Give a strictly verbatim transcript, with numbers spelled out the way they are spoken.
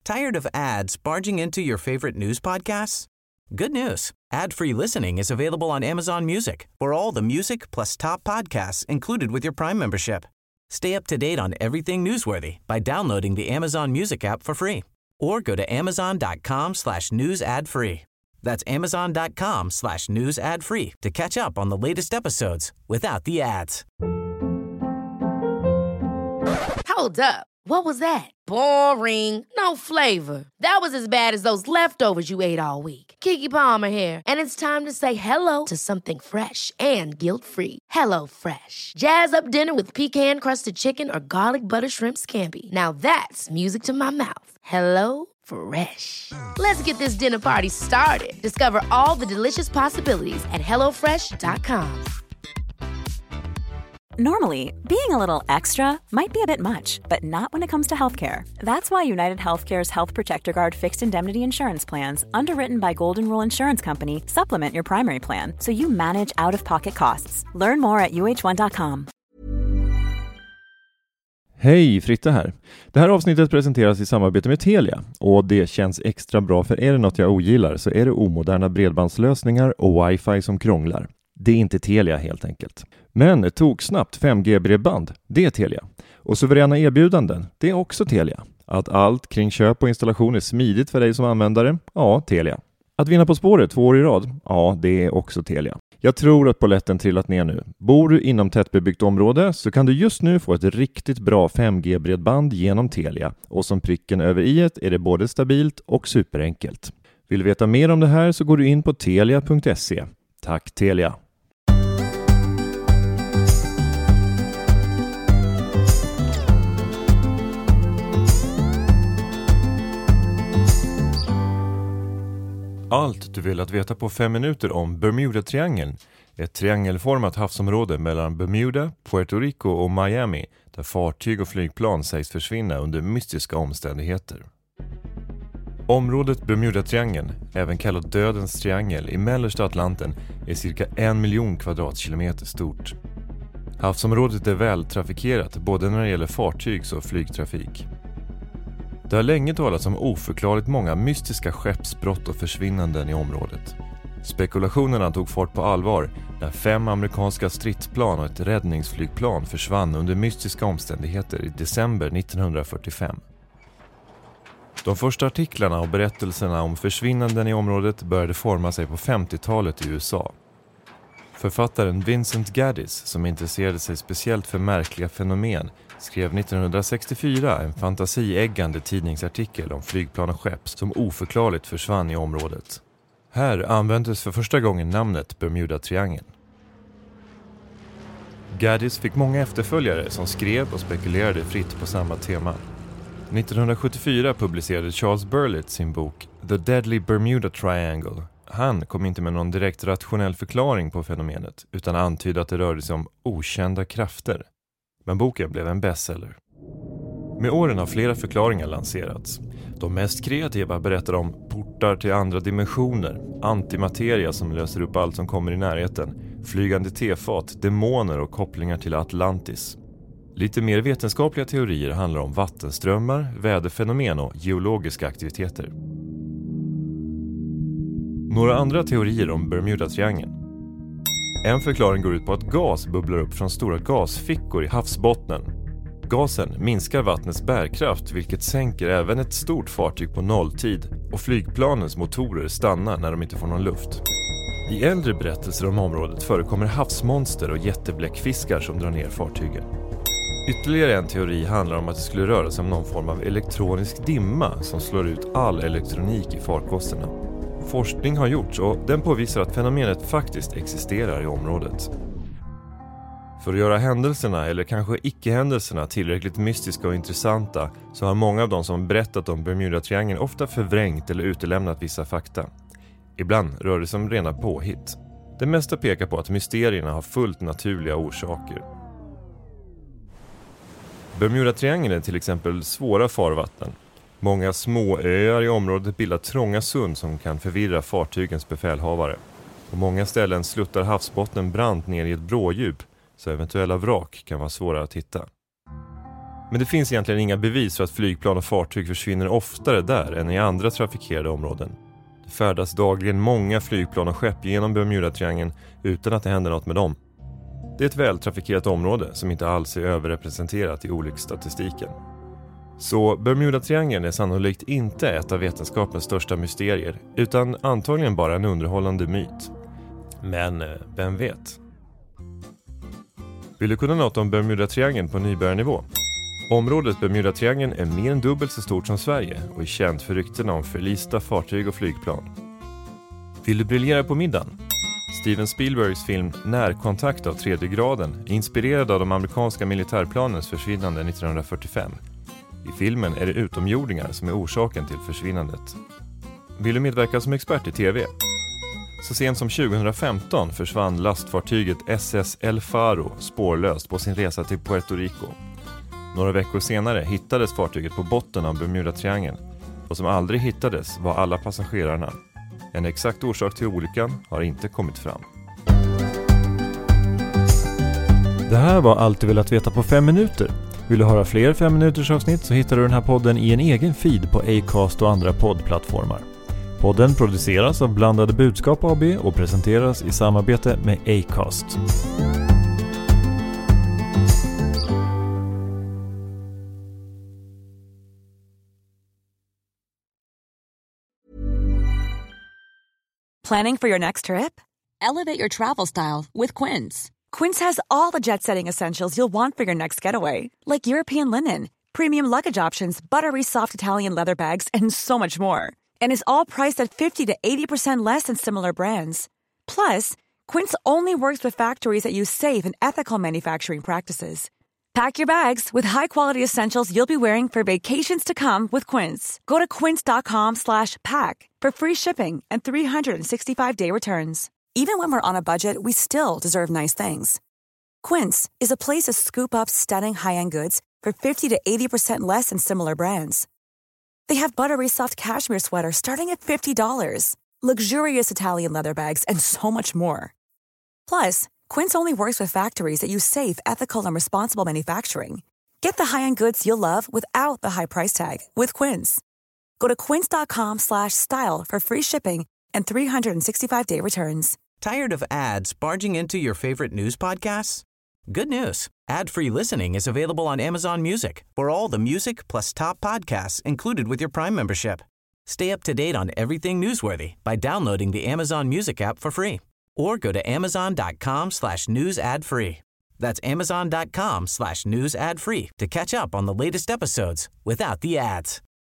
Tired of ads barging into your favorite news podcasts? Good news. Ad-free listening is available on Amazon Music for all the music plus top podcasts included with your Prime membership. Stay up to date on everything newsworthy by downloading the Amazon Music app for free or go to amazon.com slash news ad free. That's amazon.com slash news ad free to catch up on the latest episodes without the ads. Hold up. What was that? Boring. No flavor. That was as bad as those leftovers you ate all week. Keke Palmer here, and it's time to say hello to something fresh and guilt-free. Hello Fresh. Jazz up dinner with pecan-crusted chicken or garlic butter shrimp scampi. Now that's music to my mouth. Hello Fresh. Let's get this dinner party started. Discover all the delicious possibilities at hello fresh dot com. Normally, being a little extra might be a bit much, but not when it comes to healthcare. That's why United Healthcare's Health Protector Guard fixed indemnity insurance plans, underwritten by Golden Rule Insurance Company, supplement your primary plan so you manage out-of-pocket costs. Learn more at u h one dot com. Hej, Fritte här. Det här avsnittet presenteras i samarbete med Telia och det känns extra bra, för är det något jag ogillar så är det omoderna bredbandslösningar och wifi som krånglar. Det är inte Telia helt enkelt. Men tog snabbt fem G-bredband, det är Telia. Och suveräna erbjudanden, det är också Telia. Att allt kring köp och installation är smidigt för dig som användare, ja, Telia. Att vinna På spåret två år i rad, ja, det är också Telia. Jag tror att polletten trillat ner nu. Bor du inom tättbebyggt område så kan du just nu få ett riktigt bra fem G-bredband genom Telia. Och som pricken över i-et är det både stabilt och superenkelt. Vill du veta mer om det här så går du in på telia punkt se. Tack Telia! Allt du vill att veta på fem minuter om Bermuda-triangeln, ett triangelformat havsområde mellan Bermuda, Puerto Rico och Miami, där fartyg och flygplan sägs försvinna under mystiska omständigheter. Området Bermuda-triangeln, även kallad Dödens triangel i mellersta Atlanten, är cirka en miljon kvadratkilometer stort. Havsområdet är väl trafikerat både när det gäller fartygs- och flygtrafik. Det har länge talats om oförklarligt många mystiska skeppsbrott och försvinnanden i området. Spekulationerna tog fart på allvar när fem amerikanska stridsplan och ett räddningsflygplan försvann under mystiska omständigheter i december nittonhundrafyrtiofem. De första artiklarna och berättelserna om försvinnanden i området började forma sig på femtiotalet i U S A. Författaren Vincent Gaddis, som intresserade sig speciellt för märkliga fenomen, skrev nittonhundrasextiofyra en fantasieggande tidningsartikel om flygplan och skepp som oförklarligt försvann i området. Här användes för första gången namnet Bermuda-triangeln. Gaddis fick många efterföljare som skrev och spekulerade fritt på samma tema. nittonhundrasjuttiofyra publicerade Charles Burlett sin bok The Deadly Bermuda Triangle. Han kom inte med någon direkt rationell förklaring på fenomenet utan antydde att det rörde sig om okända krafter. Men boken blev en bestseller. Med åren har flera förklaringar lanserats. De mest kreativa berättar om portar till andra dimensioner, antimateria som löser upp allt som kommer i närheten, flygande tefat, demoner och kopplingar till Atlantis. Lite mer vetenskapliga teorier handlar om vattenströmmar, väderfenomen och geologiska aktiviteter. Några andra teorier om Bermuda-triangeln. En förklaring går ut på att gas bubblar upp från stora gasfickor i havsbottnen. Gasen minskar vattnets bärkraft, vilket sänker även ett stort fartyg på nolltid, och flygplanens motorer stannar när de inte får någon luft. I äldre berättelser om området förekommer havsmonster och jättebläckfiskar som drar ner fartygen. Ytterligare en teori handlar om att det skulle röra sig om någon form av elektronisk dimma som slår ut all elektronik i farkosterna. Forskning har gjorts och den påvisar att fenomenet faktiskt existerar i området. För att göra händelserna, eller kanske icke-händelserna, tillräckligt mystiska och intressanta så har många av de som berättat om Bermuda-triangeln ofta förvrängt eller utelämnat vissa fakta. Ibland rör det sig om rena påhitt. Det mesta pekar på att mysterierna har fullt naturliga orsaker. Bermuda-triangeln är till exempel svåra farvatten. Många små öar i området bildar trånga sund som kan förvirra fartygens befälhavare. På många ställen sluttar havsbottnen brant ner i ett brådjup, så eventuella vrak kan vara svåra att hitta. Men det finns egentligen inga bevis för att flygplan och fartyg försvinner oftare där än i andra trafikerade områden. Det färdas dagligen många flygplan och skepp genom Bermudatriangeln utan att det händer något med dem. Det är ett vältrafikerat område som inte alls är överrepresenterat i olycksstatistiken. Så Bermudatriangeln är sannolikt inte ett av vetenskapens största mysterier utan antagligen bara en underhållande myt. Men vem vet? Vill du kunna något om Bermudatriangeln på nybörjarnivå? Området Bermudatriangeln är mer än dubbelt så stort som Sverige och är känt för ryktena om förlista fartyg och flygplan. Vill du briljera på middagen? Steven Spielbergs film Närkontakt av tredje graden är inspirerad av de amerikanska militärplanens försvinnande nittonhundrafyrtiofem. I filmen är det utomjordingar som är orsaken till försvinnandet. Vill du medverka som expert i tv? Så sent som tjugohundrafemton försvann lastfartyget S S El Faro spårlöst på sin resa till Puerto Rico. Några veckor senare hittades fartyget på botten av Bermudatriangeln och som aldrig hittades var alla passagerarna. En exakt orsak till olyckan har inte kommit fram. Det här var allt du velat veta på fem minuter. Vill du höra fler fem minuters avsnitt så hittar du den här podden i en egen feed på Acast och andra poddplattformar. Podden produceras av Blandade Budskap A B och presenteras i samarbete med Acast. Planning for your next trip? Elevate your travel style with Quince. Quince has all the jet-setting essentials you'll want for your next getaway, like European linen, premium luggage options, buttery soft Italian leather bags, and so much more. And is all priced at fifty to eighty percent less than similar brands. Plus, Quince only works with factories that use safe and ethical manufacturing practices. Pack your bags with high-quality essentials you'll be wearing for vacations to come with Quince. Go to quince.com slash pack for free shipping and three sixty-five day returns. Even when we're on a budget, we still deserve nice things. Quince is a place to scoop up stunning high-end goods for fifty to eighty percent less than similar brands. They have buttery soft cashmere sweaters starting at fifty dollars, luxurious Italian leather bags, and so much more. Plus, Quince only works with factories that use safe, ethical, and responsible manufacturing. Get the high-end goods you'll love without the high price tag with Quince. Go to quince.com slash style for free shipping and three sixty-five day returns. Tired of ads barging into your favorite news podcasts? Good news. Ad-free listening is available on Amazon Music for all the music plus top podcasts included with your Prime membership. Stay up to date on everything newsworthy by downloading the Amazon Music app for free or go to amazon.com slash news ad free. That's amazon.com slash news ad free to catch up on the latest episodes without the ads.